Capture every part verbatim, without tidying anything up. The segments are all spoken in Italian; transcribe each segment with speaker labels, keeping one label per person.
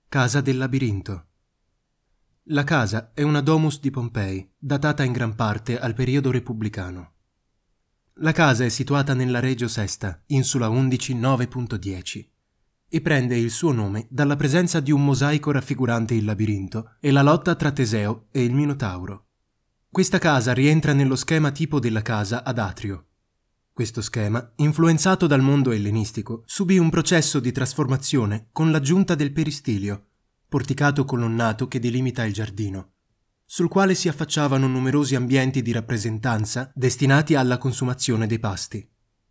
Speaker 1: Casa del labirinto. La casa è una domus di Pompei, datata in gran parte al periodo repubblicano. La casa è situata nella Regio Sesta, insula undici nove punto dieci, e prende il suo nome dalla presenza di un mosaico raffigurante il labirinto e la lotta tra Teseo e il Minotauro. Questa casa rientra nello schema tipo della casa ad atrio. Questo schema, influenzato dal mondo ellenistico, subì un processo di trasformazione con l'aggiunta del peristilio, porticato colonnato che delimita il giardino, sul quale si affacciavano numerosi ambienti di rappresentanza destinati alla consumazione dei pasti.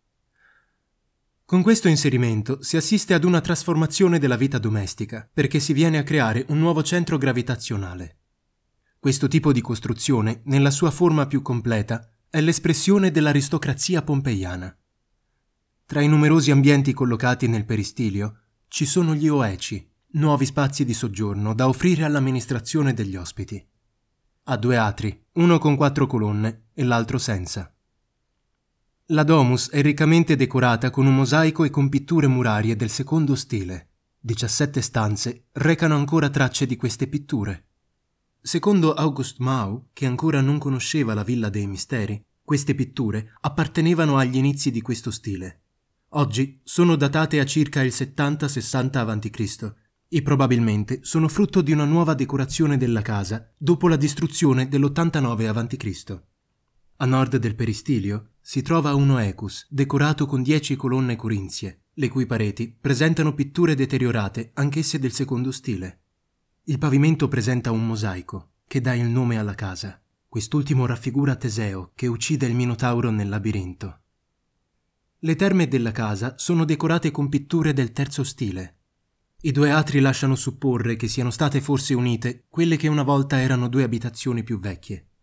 Speaker 1: Con questo inserimento si assiste ad una trasformazione della vita domestica, perché si viene a creare un nuovo centro gravitazionale. Questo tipo di costruzione, nella sua forma più completa, è l'espressione dell'aristocrazia pompeiana. Tra i numerosi ambienti collocati nel peristilio ci sono gli oeci, nuovi spazi di soggiorno da offrire all'amministrazione degli ospiti. Ha due atri, uno con quattro colonne e l'altro senza. La domus è riccamente decorata con un mosaico e con pitture murarie del secondo stile. diciassette stanze recano ancora tracce di queste pitture. Secondo August Mau, che ancora non conosceva la Villa dei Misteri, queste pitture appartenevano agli inizi di questo stile. Oggi sono datate a circa il settanta sessanta avanti Cristo e probabilmente sono frutto di una nuova decorazione della casa dopo la distruzione dell'ottantanove avanti Cristo. A nord del peristilio si trova un oecus decorato con dieci colonne corinzie, le cui pareti presentano pitture deteriorate anch'esse del secondo stile. Il pavimento presenta un mosaico che dà il nome alla casa. Quest'ultimo raffigura Teseo che uccide il Minotauro nel labirinto. Le terme della casa sono decorate con pitture del terzo stile. I due atri lasciano supporre che siano state forse unite quelle che una volta erano due abitazioni più vecchie.